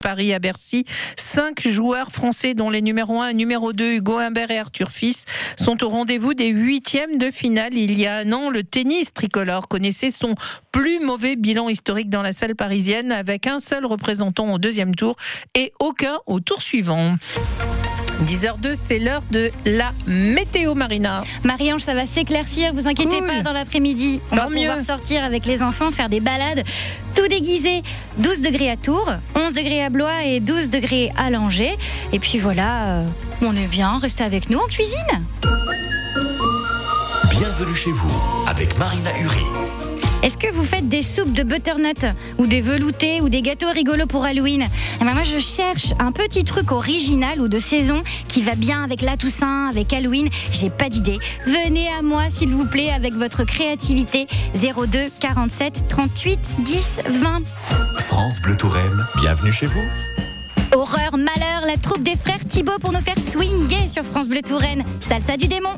Paris à Bercy. 5 joueurs français dont les numéros 1 et numéro 2, Hugo Humbert et Arthur Fils, sont au rendez-vous des 8e de finale. Il y a un an, le tennis tricolore connaissait son plus mauvais bilan historique dans la salle parisienne, avec un seul représentant au 2e tour et aucun au tour suivant. 10h02, c'est l'heure de la météo, Marina. Marie-Ange, ça va s'éclaircir, vous inquiétez pas, dans l'après-midi. On va pouvoir sortir avec les enfants, faire des balades, tout déguisé. 12 degrés à Tours, 11 degrés à Blois et 12 degrés à Langeais. Et puis voilà, on est bien, restez avec nous en cuisine. Bienvenue chez vous, avec Marina Uri. Est-ce que vous faites des soupes de butternut ou des veloutés ou des gâteaux rigolos pour Halloween ? Eh ben moi, je cherche un petit truc original ou de saison qui va bien avec la Toussaint, avec Halloween. J'ai pas d'idée. Venez à moi, s'il vous plaît, avec votre créativité. 02 47 38 10 20. France Bleu Touraine, bienvenue chez vous. Horreur, malheur, la troupe des frères Thibaut pour nous faire swinguer sur France Bleu Touraine. Salsa du démon.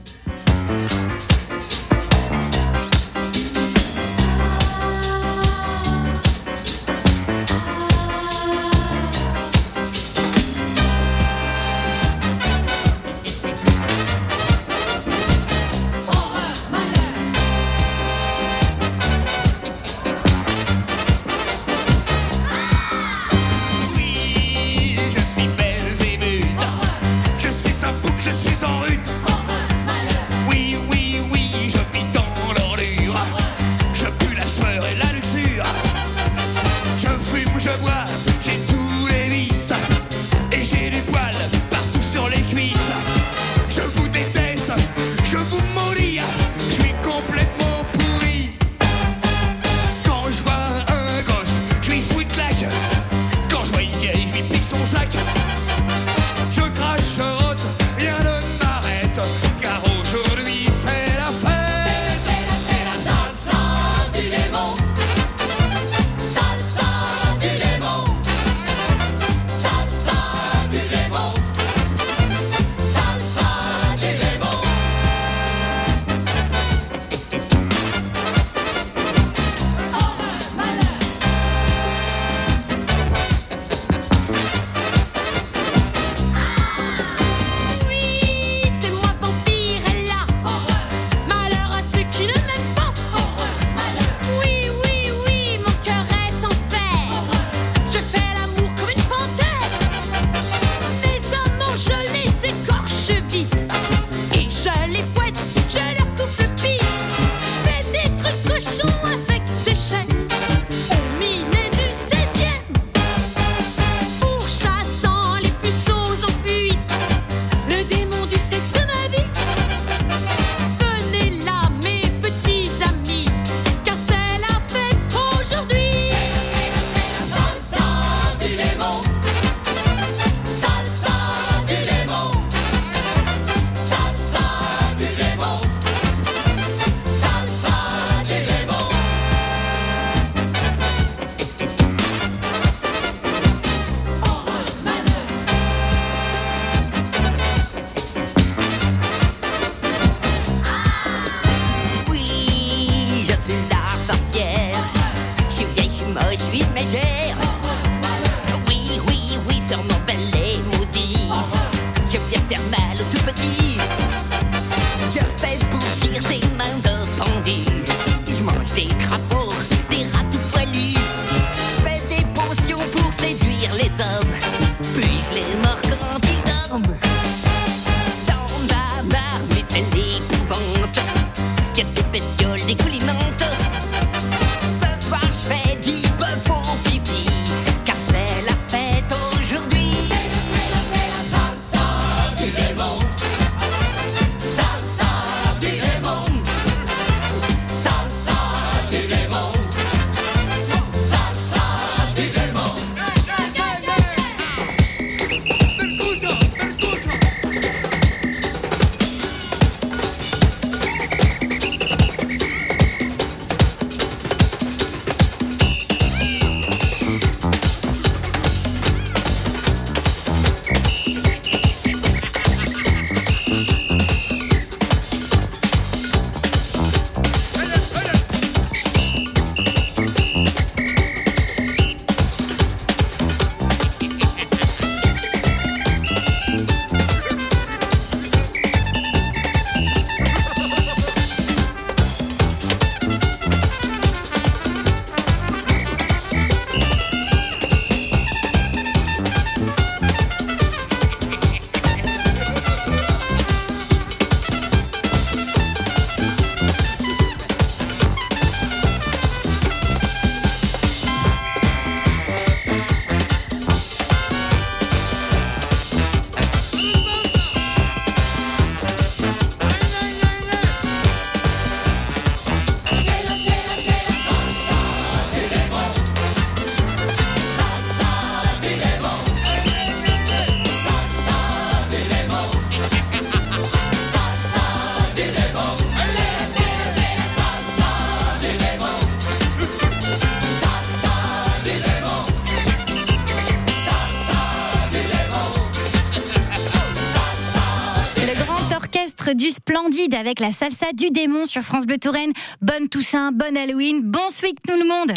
l'orchestre du Splendide avec la salsa du démon sur France Bleu Touraine. Bonne Toussaint, bonne Halloween, bon sweet tout le monde.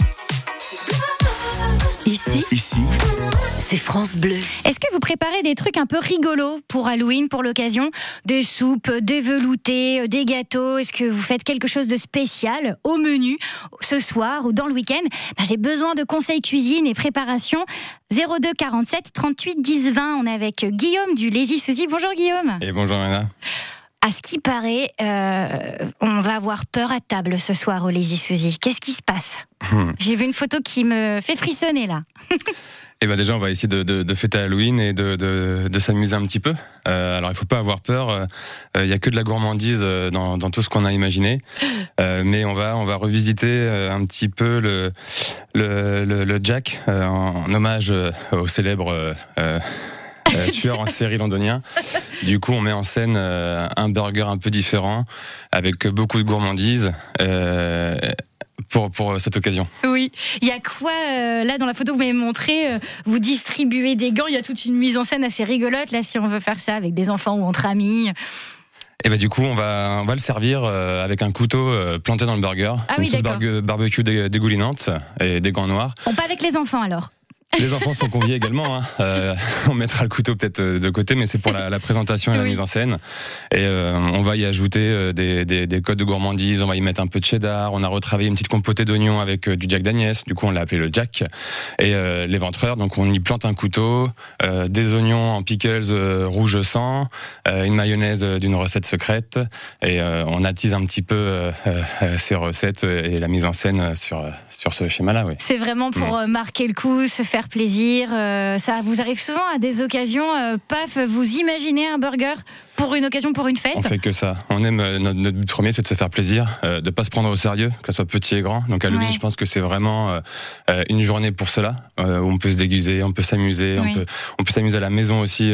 Ici, c'est France Bleu. Est-ce que vous préparez des trucs un peu rigolos pour Halloween, pour l'occasion? Des soupes, des veloutés, des gâteaux? Est-ce que vous faites quelque chose de spécial au menu ce soir ou dans le week-end? J'ai besoin de conseils cuisine et préparation. 02 47 38 10 20. On est avec Guillaume du Lazy Suzy. Bonjour Guillaume. Et bonjour Anna. À ce qui paraît, on va avoir peur à table ce soir au Lazy Suzy. Qu'est-ce qui se passe? J'ai vu une photo qui me fait frissonner là. Et déjà on va essayer de fêter Halloween et de s'amuser un petit peu. Alors il faut pas avoir peur. Il y a que de la gourmandise dans tout ce qu'on a imaginé. Mais on va revisiter un petit peu le Jack en hommage au célèbre tueur en série londonien. Du coup, on met en scène un burger un peu différent, avec beaucoup de gourmandise. Pour cette occasion. Oui, il y a quoi là dans la photo que vous m'avez montré, vous distribuez des gants, il y a toute une mise en scène assez rigolote là si on veut faire ça avec des enfants ou entre amis. Et du coup, on va le servir avec un couteau planté dans le burger. Ah oui, d'accord. Barbecue dégoulinante et des gants noirs. Bon, pas avec les enfants alors. Les enfants sont conviés également. On mettra le couteau peut-être de côté, mais c'est pour la présentation et la mise en scène. Et on va y ajouter des codes de gourmandise. On va y mettre un peu de cheddar. On a retravaillé une petite compotée d'oignons avec du Jack Daniels. Du coup, on l'a appelé le Jack. Et l'éventreur, donc on y plante un couteau, des oignons en pickles rouge sang, une mayonnaise d'une recette secrète. Et on attise un petit peu ces recettes et la mise en scène sur ce schéma-là. Oui. C'est vraiment pour marquer le coup, se faire plaisir. Ça vous arrive souvent à des occasions, paf, vous imaginez un burger pour une occasion, pour une fête? On fait que ça. On aime, notre but premier, c'est de se faire plaisir, de pas se prendre au sérieux, que ce soit petit et grand. Donc Halloween, je pense que c'est vraiment une journée pour cela, où on peut se déguiser, on peut s'amuser, on peut s'amuser à la maison aussi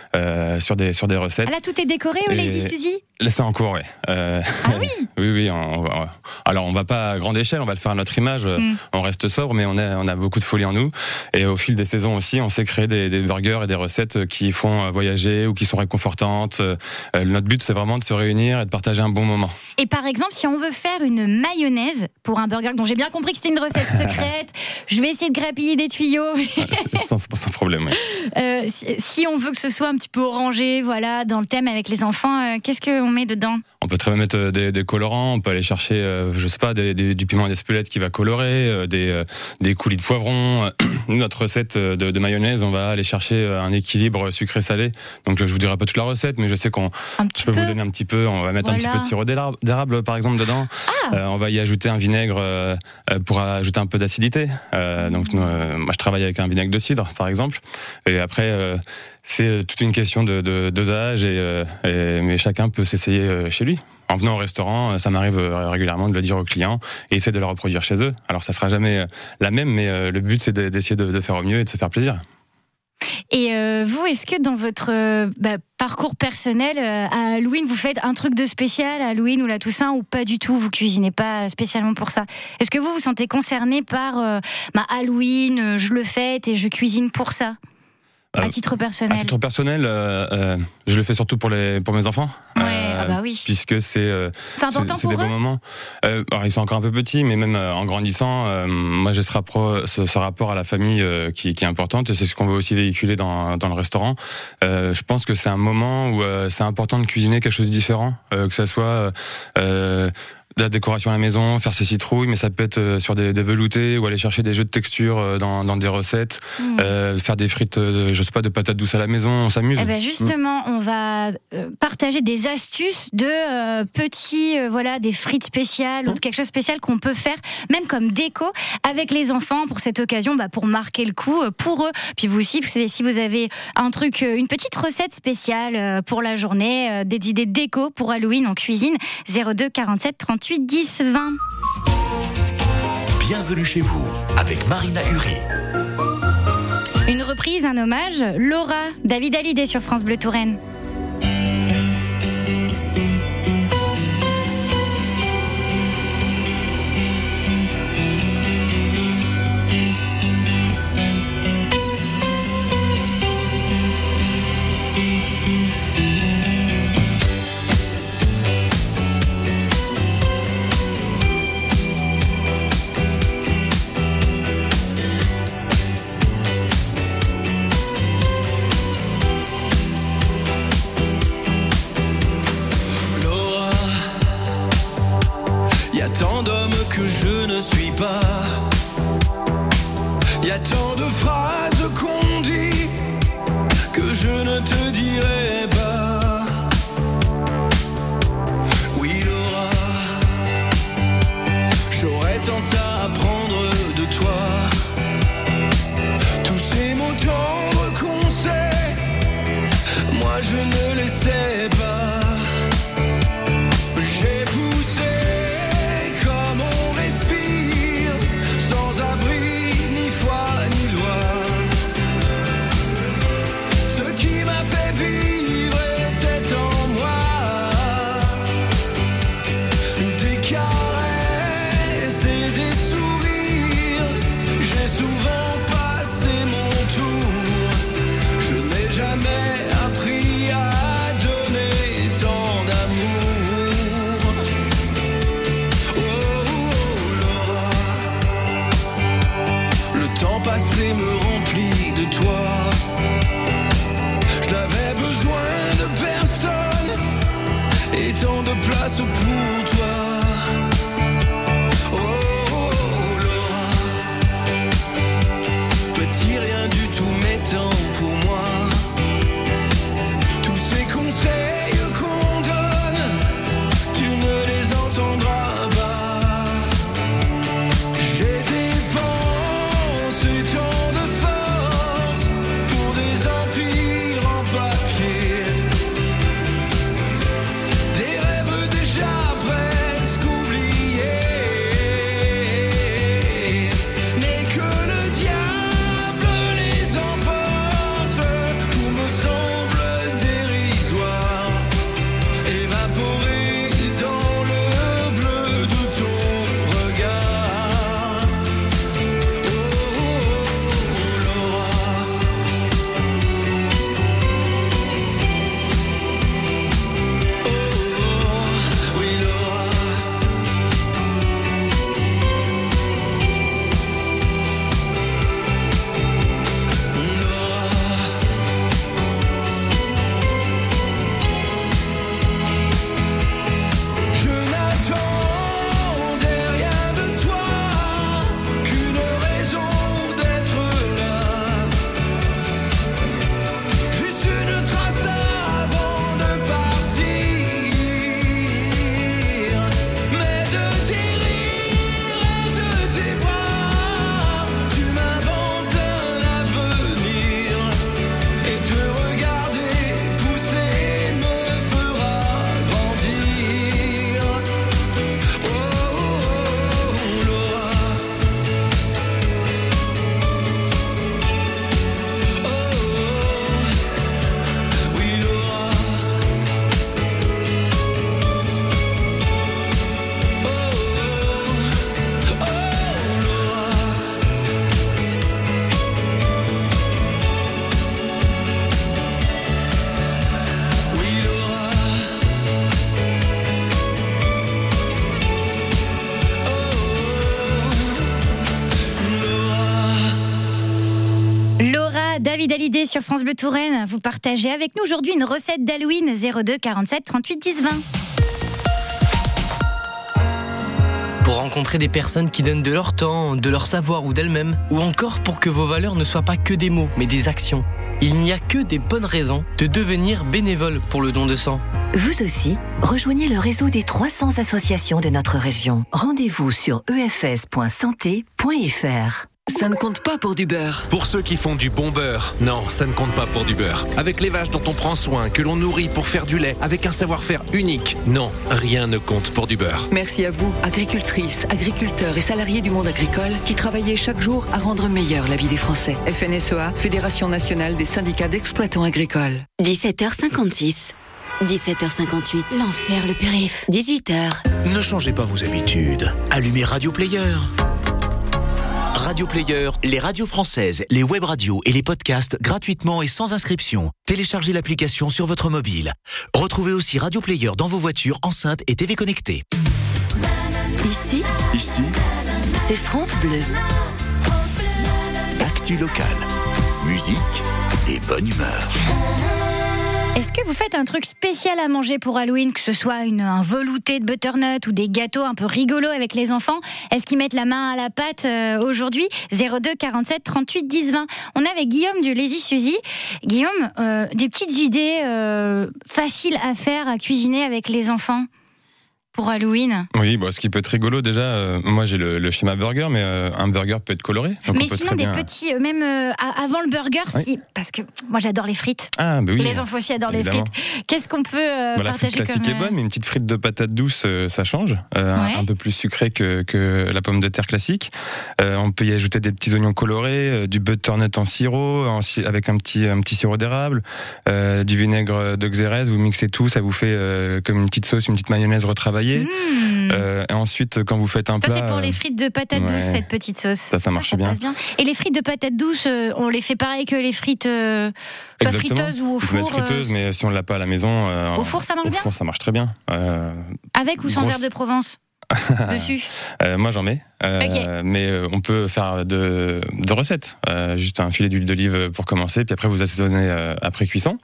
sur des recettes. Ah là, tout est décoré au Lazy Suzy? Là, c'est en cours, oui. Ah oui. Oui. Alors, on va pas à grande échelle, on va le faire à notre image. On reste sobre, mais on a beaucoup de folie en nous. Et au fil des saisons aussi, on sait créer des burgers et des recettes qui font voyager ou qui sont réconfortantes. Notre but, c'est vraiment de se réunir et de partager un bon moment. Et par exemple, si on veut faire une mayonnaise pour un burger, dont j'ai bien compris que c'était une recette secrète, je vais essayer de grappiller des tuyaux. Sans problème, oui. Si on veut que ce soit un petit peu orangé, voilà, dans le thème avec les enfants, qu'est-ce qu'on met dedans? On peut très bien mettre des colorants, on peut aller chercher, je sais pas, du piment d'Espelette qui va colorer, des coulis de poivron. Notre recette de mayonnaise, on va aller chercher un équilibre sucré-salé. Donc je vous dirai pas toute la recette, mais je sais je peux vous donner un petit peu. On va mettre un petit peu de sirop d'érable par exemple dedans. On va y ajouter un vinaigre pour ajouter un peu d'acidité. Donc moi je travaille avec un vinaigre de cidre par exemple. Et après c'est toute une question de dosage mais chacun peut s'essayer chez lui. En venant au restaurant, ça m'arrive régulièrement de le dire aux clients et essayer de le reproduire chez eux. Alors ça sera jamais la même, mais le but c'est d'essayer de faire au mieux et de se faire plaisir. Et vous, est-ce que dans votre parcours personnel, à Halloween, vous faites un truc de spécial à Halloween ou la Toussaint, ou pas du tout, vous cuisinez pas spécialement pour ça? Est-ce que vous vous sentez concerné par Halloween, je le fête et je cuisine pour ça? À titre personnel. À titre personnel, je le fais surtout pour mes enfants. Oui. Puisque c'est important pour des eux. Bons moments. Alors ils sont encore un peu petits, mais même en grandissant, moi j'ai ce rapport à la famille qui est importante. Et c'est ce qu'on veut aussi véhiculer dans le restaurant. Je pense que c'est un moment où c'est important de cuisiner quelque chose de différent, que ça soit de la décoration à la maison, faire ses citrouilles, mais ça peut être sur des veloutés ou aller chercher des jeux de texture dans des recettes, faire des frites, je sais pas, de patates douces à la maison, on s'amuse. Justement, on va partager des astuces de petits, des frites spéciales ou de quelque chose de spécial qu'on peut faire, même comme déco avec les enfants pour cette occasion, pour marquer le coup pour eux. Puis vous aussi, si vous avez un truc, une petite recette spéciale pour la journée, des idées déco pour Halloween en cuisine, 02 47 38 10 20. Bienvenue chez vous avec Marina Uri. Une reprise, un hommage, Laura, David Hallyday sur France Bleu Touraine. laissais pas. J'ai poussé comme on respire, sans abri, ni foi, ni loi. Ce qui m'a fait vivre était en moi. Des caresses et des sourires, j'ai souvent passé mon tour. Je n'ai jamais appris à donner tant d'amour. Oh, Laura, le temps passé me remplit de toi. Je n'avais besoin de personne et tant de place pour toi. Oh, Laura, petit rien du tout m'étant pour moi. Tous ces conseils qu'on donne, tu ne les entendras pas. J'ai dépensé tant de force pour des empires en papier, des rêves déjà presque oubliés. Mais que le diable les emporte, tout me semble dérisoire, évaporé dans le bleu de ton regard. Oh, Laura, oh, oui, Laura. Je n'attendais rien de toi qu'une raison d'être là. Juste une trace avant de partir. Mais de tes rires et de tes bras, tu m'inventes un avenir. Et te regarder pousser me fera grandir. Oh, Laura. Oh, oui, Laura. Oh, Laura. Oui, Laura. Laura, David Hallyday sur France Bleu Touraine. Vous partagez avec nous aujourd'hui une recette d'Halloween 02 47 38 10 20. Pour rencontrer des personnes qui donnent de leur temps, de leur savoir ou d'elles-mêmes, ou encore pour que vos valeurs ne soient pas que des mots, mais des actions. Il n'y a que des bonnes raisons de devenir bénévole pour le don de sang. Vous aussi, rejoignez le réseau des 300 associations de notre région. Rendez-vous sur efs.santé.fr. Ça ne compte pas pour du beurre. Pour ceux qui font du bon beurre, non, ça ne compte pas pour du beurre. Avec les vaches dont on prend soin, que l'on nourrit pour faire du lait, avec un savoir-faire unique, non, rien ne compte pour du beurre. Merci à vous, agricultrices, agriculteurs et salariés du monde agricole, qui travaillez chaque jour à rendre meilleure la vie des Français. FNSEA, Fédération nationale des syndicats d'exploitants agricoles. 17h56. 17h58. L'enfer, le périph'. 18h. Ne changez pas vos habitudes. Allumez Radio Player. Radio Player, les radios françaises, les web radios et les podcasts gratuitement et sans inscription. Téléchargez l'application sur votre mobile. Retrouvez aussi Radio Player dans vos voitures, enceintes et TV connectées. Ici, c'est France Bleu. Actu local, musique et bonne humeur. Est-ce que vous faites un truc spécial à manger pour Halloween, que ce soit un velouté de butternut ou des gâteaux un peu rigolos avec les enfants? Est-ce qu'ils mettent la main à la pâte aujourd'hui? 02 47 38 10 20. On est avec Guillaume du Lazy Suzy. Guillaume, des petites idées faciles à faire, à cuisiner avec les enfants? pour Halloween. Oui, ce qui peut être rigolo déjà, moi j'ai le schéma burger, mais un burger peut être coloré. Donc mais sinon des petits, même avant le burger, parce que moi j'adore les frites. Ah, bah oui. Les enfants aussi adorent les frites. Qu'est-ce qu'on peut partager comme... La frite classique est bonne, mais une petite frite de patate douce, ça change. Un peu plus sucré que la pomme de terre classique. On peut y ajouter des petits oignons colorés, du butternut en sirop, avec un petit sirop d'érable, du vinaigre de xérès. Vous mixez tout, ça vous fait comme une petite sauce, une petite mayonnaise retravaillée. Et ensuite, quand vous faites un plat... Ça, c'est pour les frites de patates douces, cette petite sauce. Ça marche bien. Passe bien. Et les frites de patates douces, on les fait pareil que les frites, soit friteuses ou au four. Vous mettez friteuse, mais si on ne l'a pas à la maison... au four, ça marche bien. Au four, ça marche très bien. Avec ou sans herbe de Provence dessus. Moi j'en mets, mais on peut faire de recettes. Juste un filet d'huile d'olive pour commencer, puis après vous assaisonnez après cuisson,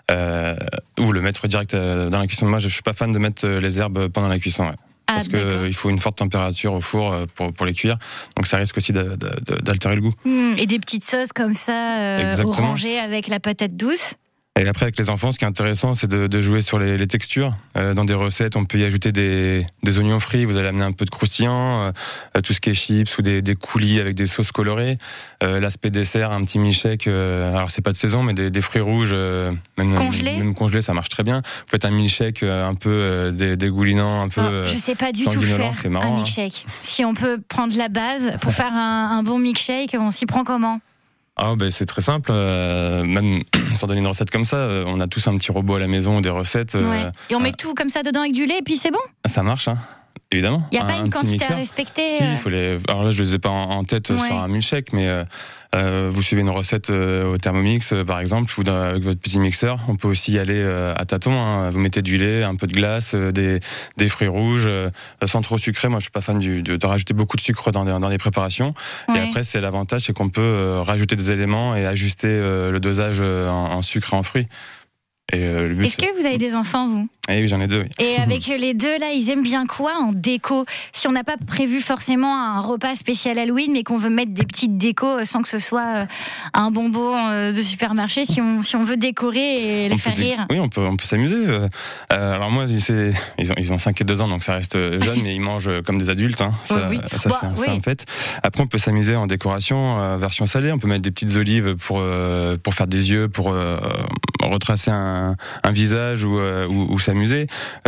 ou le mettre direct dans la cuisson. Moi je suis pas fan de mettre les herbes pendant la cuisson. Parce qu'il faut une forte température au four pour les cuire, donc ça risque aussi d'altérer le goût. Et des petites sauces comme ça, orangées avec la patate douce. Et après, avec les enfants, ce qui est intéressant, c'est de jouer sur les textures. Dans des recettes, on peut y ajouter des oignons frits, vous allez amener un peu de croustillant, tout ce qui est chips ou des coulis avec des sauces colorées. L'aspect dessert, un petit milkshake, alors c'est pas de saison, mais des fruits rouges, même congelés, ça marche très bien. Vous faites un milkshake un peu dégoulinant, un peu je sais pas du tout faire un milkshake. Si on peut prendre la base pour faire un bon milkshake, on s'y prend comment ? C'est très simple, même sans donner une recette comme ça, on a tous un petit robot à la maison, des recettes. Et on met tout comme ça dedans avec du lait et puis c'est bon. Ça marche, évidemment. Il n'y a pas une quantité à respecter. Si, alors là je les ai pas en tête sur un milkshake, mais vous suivez une recette au Thermomix par exemple, ou avec votre petit mixeur. On peut aussi y aller à tâtons. Vous mettez du lait, un peu de glace, des fruits rouges, sans trop sucré. Moi je suis pas fan de rajouter beaucoup de sucre dans les préparations. Et après c'est l'avantage, c'est qu'on peut rajouter des éléments et ajuster le dosage en sucre et en fruits. Est-ce que vous avez des enfants, vous ? Oui, j'en ai 2. Oui. Et avec les 2 là, ils aiment bien quoi en déco ? Si on n'a pas prévu forcément un repas spécial Halloween, mais qu'on veut mettre des petites décos sans que ce soit un bonbon de supermarché, si on veut décorer et les faire rire. Oui, on peut s'amuser. Alors moi, ils ont 5 et 2 ans, donc ça reste jeune, mais ils mangent comme des adultes. C'est un fait. Après, on peut s'amuser en décoration, version salée. On peut mettre des petites olives pour faire des yeux, pour retracer un visage ou s'amuser.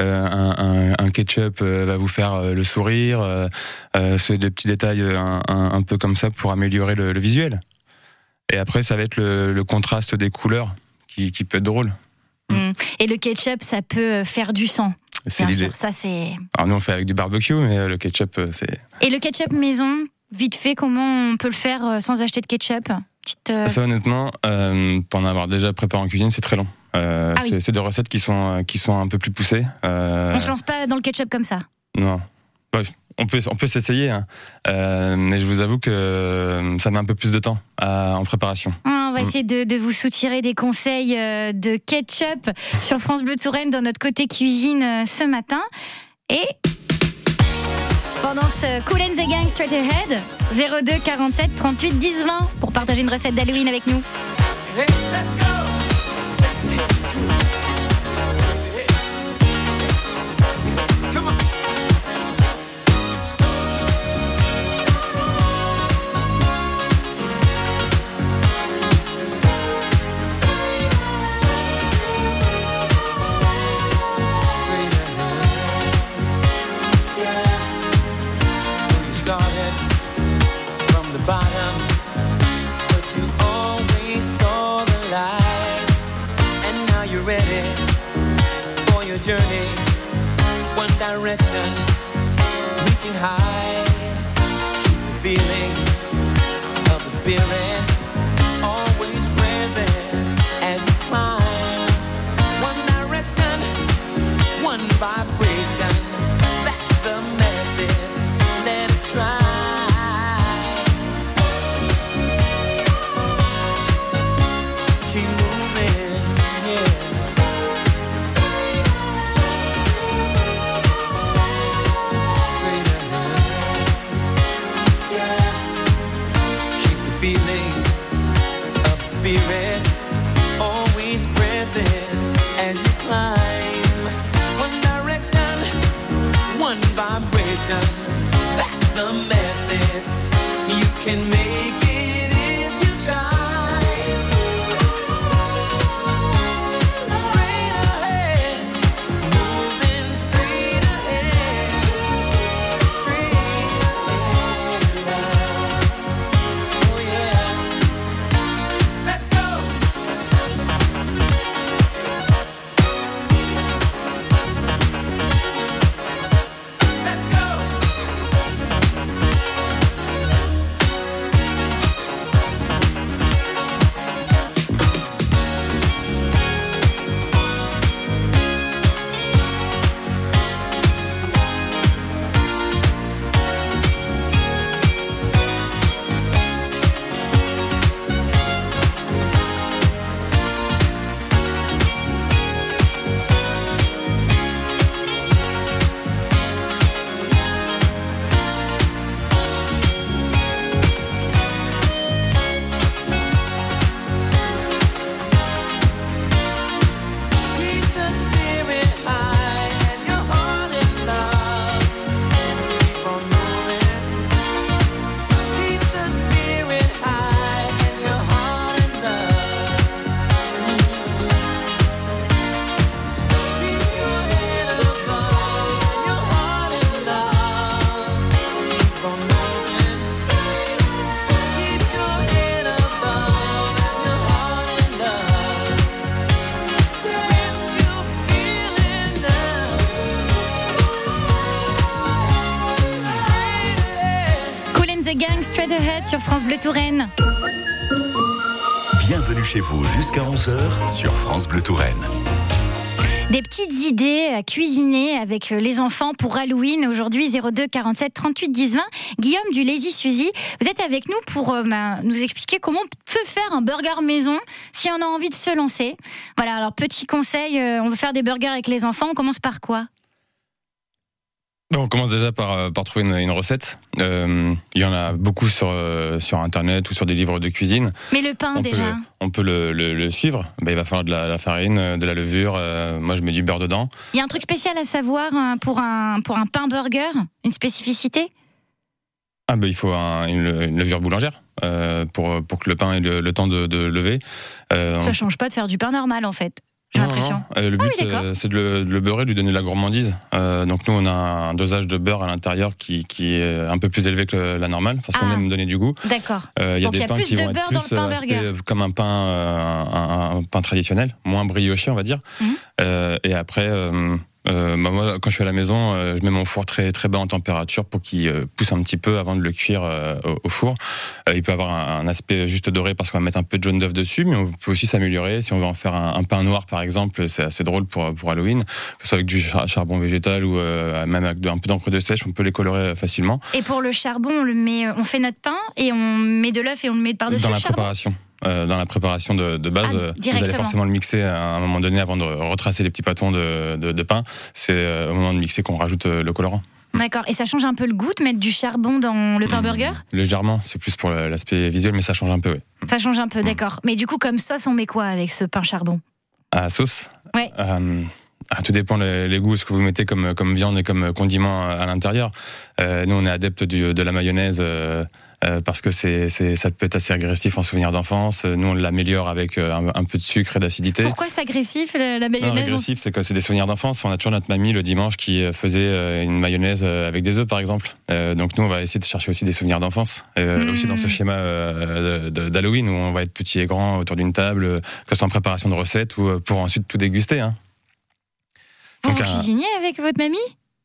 Un ketchup va vous faire le sourire. C'est des petits détails un peu comme ça pour améliorer le visuel. Et après, ça va être le contraste des couleurs qui peut être drôle. Et le ketchup, ça peut faire du sang. C'est l'idée. Sûr, ça c'est. Alors nous, on fait avec du barbecue, mais le ketchup, c'est. Et le ketchup maison, vite fait, comment on peut le faire sans acheter de ketchup ? Ça, honnêtement, pour en avoir déjà préparé en cuisine, c'est très long. C'est des recettes qui sont un peu plus poussées. On se lance pas dans le ketchup comme ça. Non. Bref, on peut s'essayer, mais je vous avoue que ça met un peu plus de temps en préparation. On va essayer de vous soutirer des conseils de ketchup sur France Bleu Touraine dans notre côté cuisine ce matin. Et pendant ce Kool and the Gang Straight Ahead, 02 47 38 10 20 pour partager une recette d'Halloween avec nous. Hey, let's go! Bottom, but you always saw the light, and now you're ready for your journey. One direction, reaching high. Keep the feeling of the spirit always present as you climb. One direction, one vibration. That's the message. Let us try. As you climb, one direction, solution. That's the message. You can make it if you try. Straight ahead, moving straight ahead, oh yeah. Let's go. Let's go. Keep the spirit high and your heart in love. Keep on moving. Keep the spirit high and your heart in love. Keep your head above and your heart in love. Keep on moving. Keep your head above and your heart in love. When you feel it now, Kool and the Gang, Straight Ahead sur France Bleu Touraine. Bienvenue chez vous jusqu'à 11h sur France Bleu Touraine. Des petites idées à cuisiner avec les enfants pour Halloween. Aujourd'hui, 02 47 38 10 20. Guillaume du Lazy Suzy, vous êtes avec nous pour nous expliquer comment on peut faire un burger maison si on a envie de se lancer. Voilà, alors petit conseil, on veut faire des burgers avec les enfants, on commence par quoi ? On commence déjà par trouver une recette. Il y en a beaucoup sur Internet ou sur des livres de cuisine. Mais le pain déjà. On peut le suivre. Il va falloir de la farine, de la levure. Moi, je mets du beurre dedans. Il y a un truc spécial à savoir pour un pain burger, une spécificité ? Il faut une levure boulangère pour que le pain ait le temps de lever. Ça change pas de faire du pain normal en fait. J'ai l'impression. Le but, oui, c'est de le beurrer, de lui donner de la gourmandise. Donc nous, on a un dosage de beurre à l'intérieur qui est un peu plus élevé que la normale, parce qu'on aime donner du goût. D'accord. Il y a des pains qui vont être plus comme un pain traditionnel, moins brioché, on va dire. Et après... moi, quand je suis à la maison, je mets mon four très très bas en température pour qu'il pousse un petit peu avant de le cuire au four. Il peut avoir un aspect juste doré parce qu'on va mettre un peu de jaune d'œuf dessus, mais on peut aussi s'améliorer. Si on veut en faire un pain noir, par exemple, c'est assez drôle pour Halloween, que ce soit avec du charbon végétal ou même avec un peu d'encre de sèche, on peut les colorer facilement. Et pour le charbon, on fait notre pain et on met de l'œuf et on le met par-dessus le charbon. Dans la préparation de base, vous allez forcément le mixer à un moment donné avant de retracer les petits pâtons de pain. C'est au moment de mixer qu'on rajoute le colorant. D'accord. Et ça change un peu le goût de mettre du charbon dans le pain burger ? Légèrement, c'est plus pour l'aspect visuel, mais ça change un peu, oui. Ça change un peu, d'accord. Mais du coup, comme sauce, on met quoi avec ce pain charbon ? Sauce ? Ouais. Tout dépend les goûts, ce que vous mettez comme viande et comme condiment à l'intérieur. Nous, on est adeptes de la mayonnaise parce que ça peut être assez agressif en souvenir d'enfance. Nous, on l'améliore avec un peu de sucre et d'acidité. Pourquoi c'est agressif, la mayonnaise ? Non, agressif, c'est que c'est des souvenirs d'enfance. On a toujours notre mamie le dimanche qui faisait une mayonnaise avec des œufs, par exemple. Donc nous, on va essayer de chercher aussi des souvenirs d'enfance. Aussi dans ce schéma d'Halloween où on va être petit et grand autour d'une table, que ce soit en préparation de recettes ou pour ensuite tout déguster. Hein. Vous cuisiniez avec votre mamie ?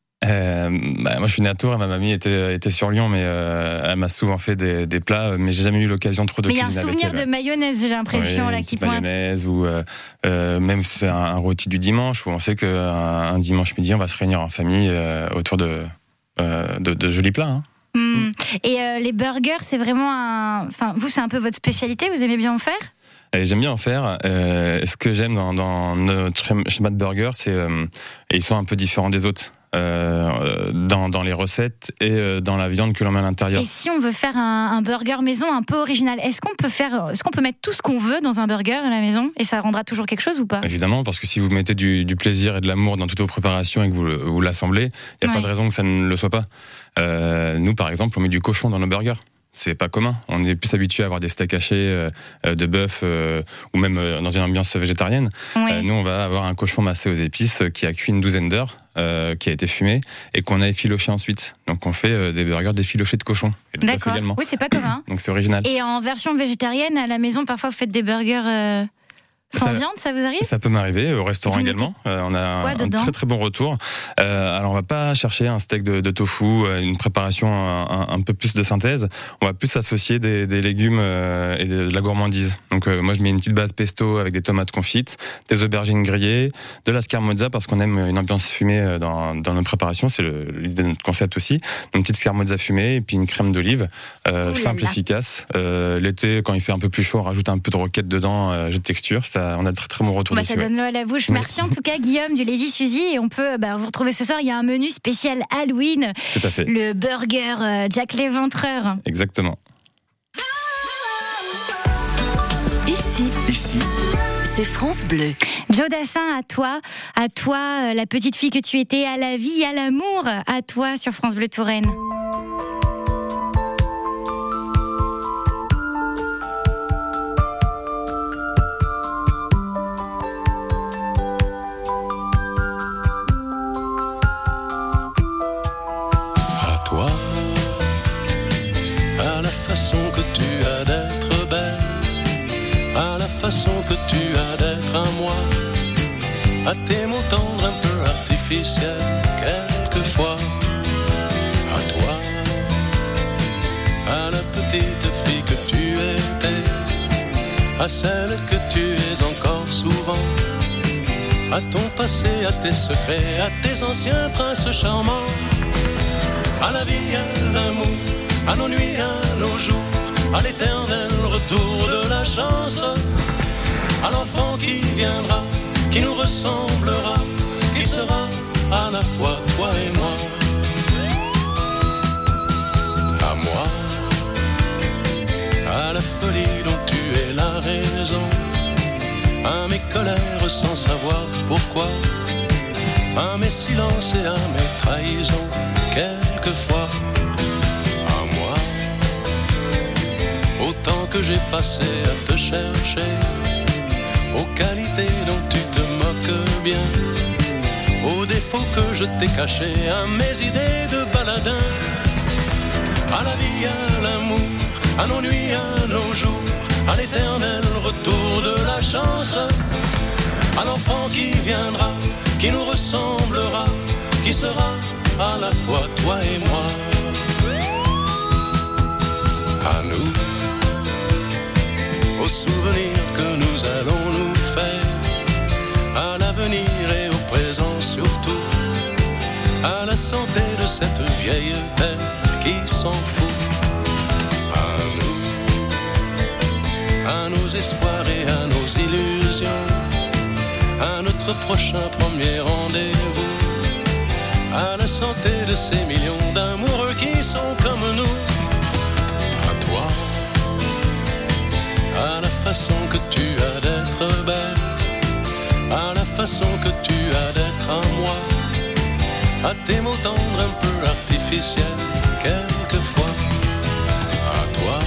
Moi je suis né à Tours et ma mamie était sur Lyon, mais elle m'a souvent fait des plats, mais j'ai jamais eu l'occasion trop de cuisiner avec elle. Mais il y a un souvenir de mayonnaise, j'ai l'impression, oui, là, qui pointe. Mayonnaise ou même c'est un rôti du dimanche où on sait qu'un dimanche midi on va se réunir en famille autour de jolis plats. Hein. Et les burgers, c'est vraiment vous, c'est un peu votre spécialité, vous aimez bien en faire ? J'aime bien en faire. Ce que j'aime dans notre schéma de burger, c'est ils sont un peu différents des autres. dans les recettes et dans la viande que l'on met à l'intérieur. Et si on veut faire un burger maison un peu original, est-ce qu'on peut mettre tout ce qu'on veut dans un burger à la maison et ça rendra toujours quelque chose ou pas ? Évidemment, parce que si vous mettez du plaisir et de l'amour dans toutes vos préparations et que vous l'assemblez, il n'y a pas de raison que ça ne le soit pas. Nous, par exemple, on met du cochon dans nos burgers. C'est pas commun. On est plus habitué à avoir des steaks hachés de bœuf ou même dans une ambiance végétarienne. Oui. Nous, on va avoir un cochon massé aux épices qui a cuit une 12aine d'heures, qui a été fumé et qu'on a effiloché ensuite. Donc on fait des burgers d'effiloché de cochon et de bœuf D'accord. également. Oui, c'est pas commun. Donc c'est original. Et en version végétarienne, à la maison, parfois vous faites des burgers sans viande, ça vous arrive ? Ça peut m'arriver, au restaurant Vous également. On a un dedans très très bon retour. Alors on va pas chercher un steak de tofu, une préparation un peu plus de synthèse. On va plus associer des légumes et de la gourmandise. Donc moi je mets une petite base pesto avec des tomates confites, des aubergines grillées, de la scamorza parce qu'on aime une ambiance fumée dans nos préparations. C'est l'idée de notre concept aussi. Une petite scamorza fumée et puis une crème d'olive simple, efficace. L'été quand il fait un peu plus chaud, on rajoute un peu de roquette dedans, jeu de texture. On a de très très bon retour dessus. Ça donne l'eau à la bouche. Merci en tout cas Guillaume du Lazy Suzy et on peut vous retrouver ce soir. Il y a un menu spécial Halloween. Tout à fait. Le burger Jack l'Éventreur. Exactement. Ici, c'est France Bleu. Joe Dassin, à toi la petite fille que tu étais, à la vie, à l'amour, à toi sur France Bleu Touraine. À la façon que tu as d'être belle, à la façon que tu as d'être à moi, à tes mots tendres un peu artificiels, quelquefois, à toi, à la petite fille que tu étais, à celle que tu es encore souvent, à ton passé, à tes secrets, à tes anciens princes charmants, à la vie, à l'amour, à nos nuits, à nos jours, à l'éternel retour de la chance, à l'enfant qui viendra, qui nous ressemblera, qui sera à la fois toi et moi. À moi, à la folie dont tu es la raison, à mes colères sans savoir pourquoi, à mes silences et à mes trahisons, quelquefois. Autant que j'ai passé à te chercher, aux qualités dont tu te moques bien, aux défauts que je t'ai cachés, à mes idées de baladin, à la vie, à l'amour, à nos nuits, à nos jours, à l'éternel retour de la chance, à l'enfant qui viendra, qui nous ressemblera, qui sera à la fois toi et moi. À nous, aux souvenirs que nous allons nous faire, à l'avenir et au présent surtout, à la santé de cette vieille terre qui s'en fout. À nous, à nos espoirs et à nos illusions, à notre prochain premier rendez-vous, à la santé de ces millions d'amoureux qui sont comme nous. À toi, à la façon que tu as d'être belle, à la façon que tu as d'être à moi, à tes mots tendres un peu artificiels, quelquefois. À toi,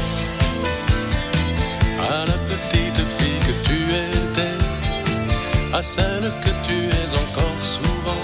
à la petite fille que tu étais, à celle que tu es encore souvent.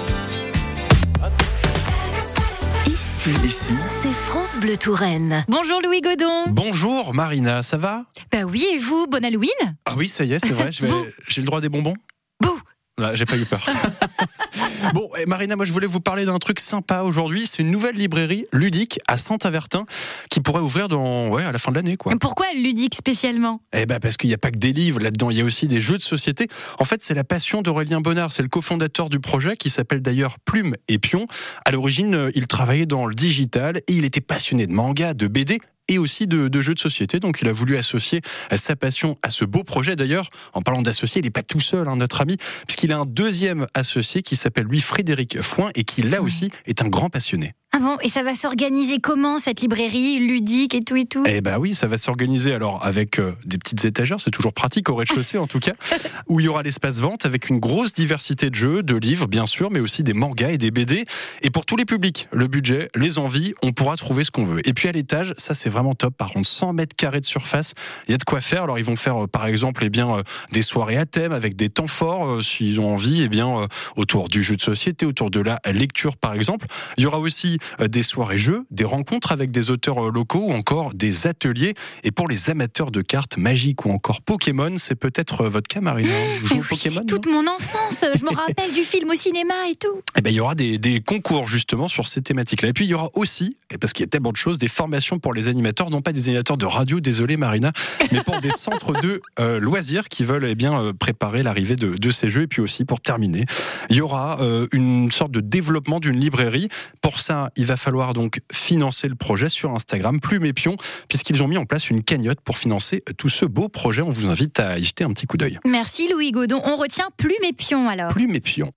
Ici, c'est France Bleu Touraine. Bonjour Louis Godon. Bonjour Marina, ça va ? Bah oui, et vous, bon Halloween ? Ah oui, ça y est, c'est vrai, j'ai le droit des bonbons ? Bouh ! Ah, j'ai pas eu peur. Bon, et Marina, moi je voulais vous parler d'un truc sympa aujourd'hui. C'est une nouvelle librairie ludique à Saint-Avertin qui pourrait ouvrir à la fin de l'année, quoi. Mais pourquoi ludique spécialement ? Eh ben parce qu'il n'y a pas que des livres là-dedans, il y a aussi des jeux de société. En fait, c'est la passion d'Aurélien Bonnard, c'est le cofondateur du projet qui s'appelle d'ailleurs Plume et Pion. À l'origine, il travaillait dans le digital et il était passionné de manga, de BD et aussi de jeux de société. Donc il a voulu associer sa passion à ce beau projet. D'ailleurs, en parlant d'associé, il n'est pas tout seul, notre ami, puisqu'il a un deuxième associé qui s'appelle lui Frédéric Foin et qui là aussi est un grand passionné. Ah bon, et ça va s'organiser comment, cette librairie ludique et tout et tout? Eh ben oui, ça va s'organiser alors avec des petites étagères, c'est toujours pratique au rez-de-chaussée en tout cas, où il y aura l'espace vente avec une grosse diversité de jeux, de livres bien sûr, mais aussi des mangas et des BD. Et pour tous les publics, le budget, les envies, on pourra trouver ce qu'on veut. Et puis à l'étage, ça c'est vraiment top, par contre 100 mètres carrés de surface, il y a de quoi faire. Alors ils vont faire par exemple des soirées à thème avec des temps forts s'ils ont envie, autour du jeu de société, autour de la lecture par exemple. Il y aura aussi des soirées jeux, des rencontres avec des auteurs locaux ou encore des ateliers. Et pour les amateurs de cartes magiques ou encore Pokémon, c'est peut-être votre cas, Marina. Oui, Pokémon, c'est toute mon enfance. Je me rappelle du film au cinéma et tout. Eh ben, il y aura des concours justement sur ces thématiques-là. Et puis il y aura aussi, et parce qu'il y a tellement de choses, des formations pour les animateurs, non pas des animateurs de radio, désolé Marina, mais pour des centres de loisirs qui veulent préparer l'arrivée de ces jeux. Et puis aussi, pour terminer, il y aura une sorte de développement d'une librairie. Pour ça, il va falloir donc financer le projet sur Instagram, Plume et Pion, puisqu'ils ont mis en place une cagnotte pour financer tout ce beau projet. On vous invite à y jeter un petit coup d'œil. Merci Louis Godon. On retient Plume et Pion alors. Plume et Pion.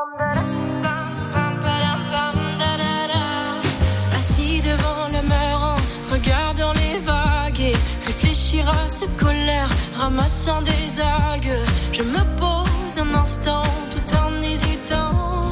Assis devant le mur en regardant les vagues et réfléchir à cette colère, ramassant des algues. Je me pose un instant tout en hésitant.